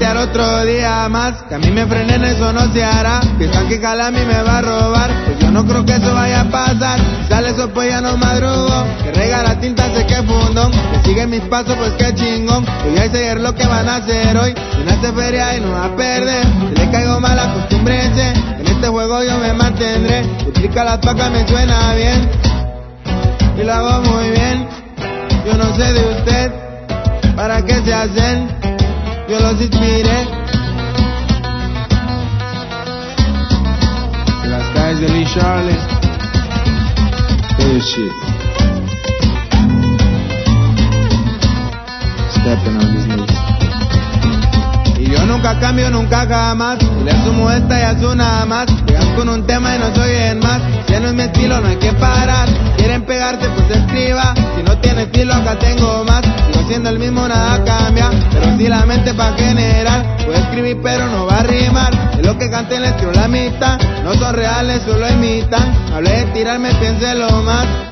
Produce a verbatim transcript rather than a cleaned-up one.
pistear otro día más. Que a mí me frenen, eso no se hará. Piensan que Calami me va a robar, pues yo no creo que eso vaya a pasar. Si sale eso pues ya no madrugo, que regala tinta sé que fundón. Que sigue mis pasos pues que chingón. Hoy hay ayer lo que van a hacer hoy. Si no hace feria y no va a perder. Si le caigo mal acostúmbrense, en este juego yo me mantendré. Duplica las pacas me suena bien y lo hago muy bien. Yo no sé de usted para qué se hacen, yo los inspiré. Las calles de Lee Charlie, good shit. Stepping on these niggas. Y yo nunca cambio, nunca jamás. Si le sumo esta y hace nada más. Llegan con un tema y no soy en más. Si no es mi estilo, no hay que parar. Quieren pegarte, pues escriba. Si no tiene estilo, acá tengo más. Sigo siendo el mismo, nada cambia. Pero si la mente pa' generar. Puedo escribir, pero no va a rimar. Es lo que canté, les tiro la mitad. No son reales, solo imitan. Hablé de tirarme, piénselo más.